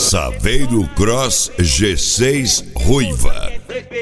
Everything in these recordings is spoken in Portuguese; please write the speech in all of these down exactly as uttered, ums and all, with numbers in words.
Saveiro Cross G seis Ruiva.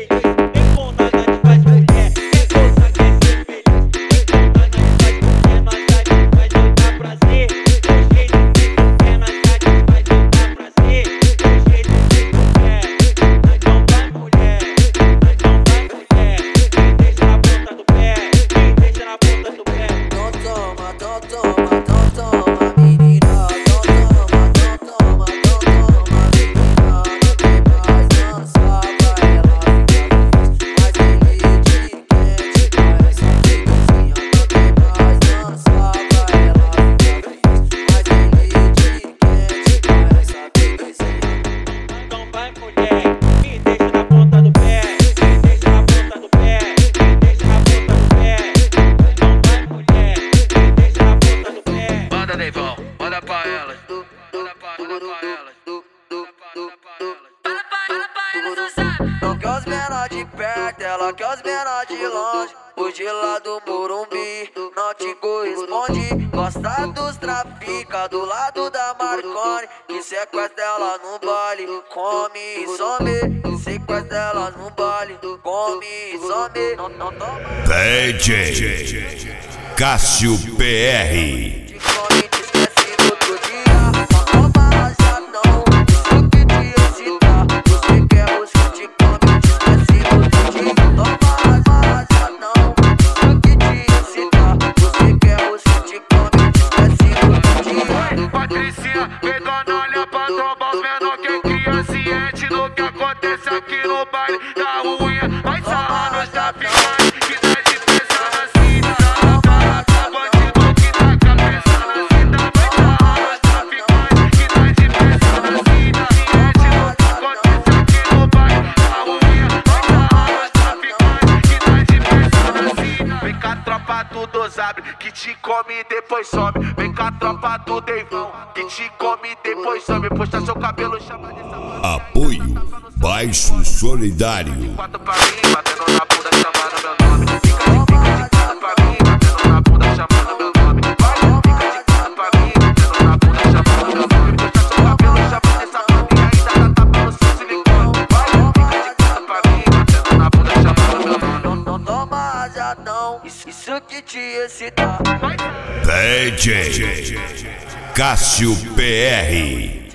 Manda pra elas, manda pra, manda pra elas. Não quer os menor de perto, ela quer os menor de longe. Os de lá do Morumbi não te corresponde. Gosta dos trafica do lado da Marconi, que sequestra ela no baile, come e some. Sequestra ela no baile, come e some. Não, não toma. D J Cássio P R. Aqui no baile da unha, vai sarrar nos traficantes que tá de peça na cinta. Fala com bandido que tá com a peça na cinta. Vai sarrar nos traficantes que tá de peça na cinta. Ciente do que acontece aqui no baile da unha, vai sarrar nos traficantes que tá de peça na cinta. Vem cá, tropa do Dosabre, que te come e depois some. Vem cá, tropa do Deivão, que te come e depois some. Posta seu cabelo, chama de safado. Apoio Baixo Solidário. Quatro pra mim, batendo na bunda, chamando meu nome. Fica de fica de quatro pra mim, batendo na bunda, chamando meu nome. Vai, fica de quatro pra mim, batendo na bunda, chamando meu nome. Puxa seu cabelo, chama de safado e ainda tá tapando seu silicone. Vai, fica de quatro pra mim, batendo na bunda, chamando meu nome. Não, não toma rajadão, isso, isso que te excita. D J Cássio P R.